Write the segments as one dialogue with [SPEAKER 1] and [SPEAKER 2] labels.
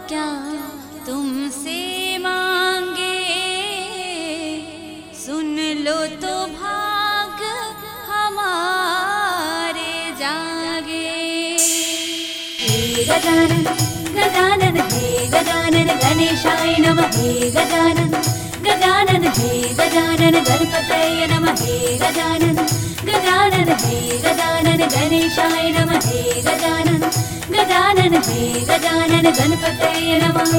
[SPEAKER 1] क्या तुमसे मांगे, सुन लो तो भाग हमारे जागे।
[SPEAKER 2] हे गजानन गजानन हे गजानन गणेशाय नमः। हे गजानन गजानन हे गजानन गणपतये नमः। हे गजानन गजानन हे गजानन गणेशाय नमः। हे गजानन गजानन हे गजानन गणपतये नमः।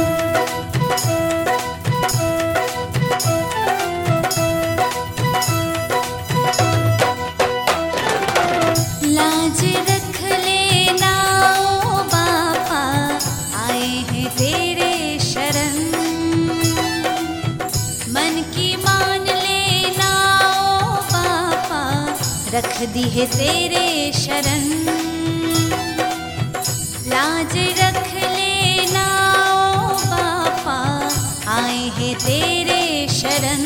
[SPEAKER 1] लाज रख लेना ओ बापा, आए हैं तेरे शरण। मन की मान लेना ओ बापा, रख दी है तेरे शरण। लाज रख लेना ओ बापा, आए हैं तेरे शरण।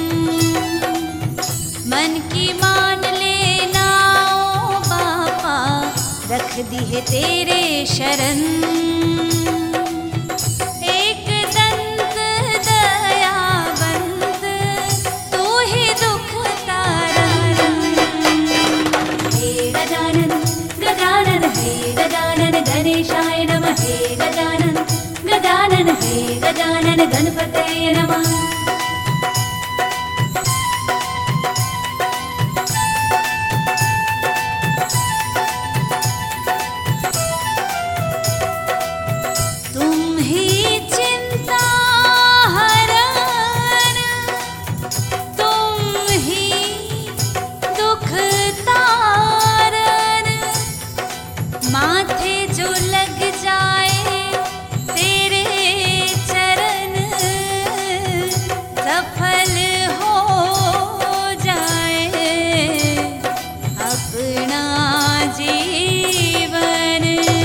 [SPEAKER 1] मन की मान लेना ओ बापा, रख दी है तेरे शरण। एक दंत दयावंत, तू ही दुख तारण।
[SPEAKER 2] हे गजानन गजानन हे गजानन गणेशाय नमः। हे गजानन गजानन हे गजानन गणपतये नमः।
[SPEAKER 1] तुम ही चिंता हरण, तुम ही दुख तारण। माथे जो लग जाए तेरे चरण, सफल हो जाए अपना जीवन।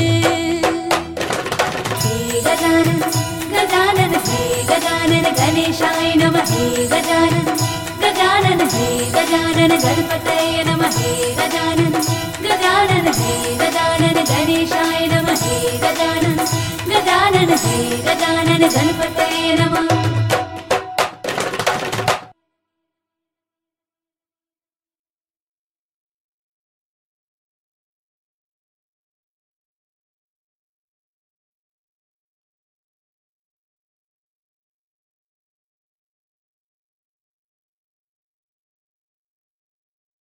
[SPEAKER 2] हे गजानन गजानन हे गजानन गणेशाय नमः। हे गजानन गजानन हे गजानन गणपतये नमः। हे गजानन गजानन हे गजानन गणेशाय नमः। हे गजानन गजानन हे गजानन गणपतये नमः।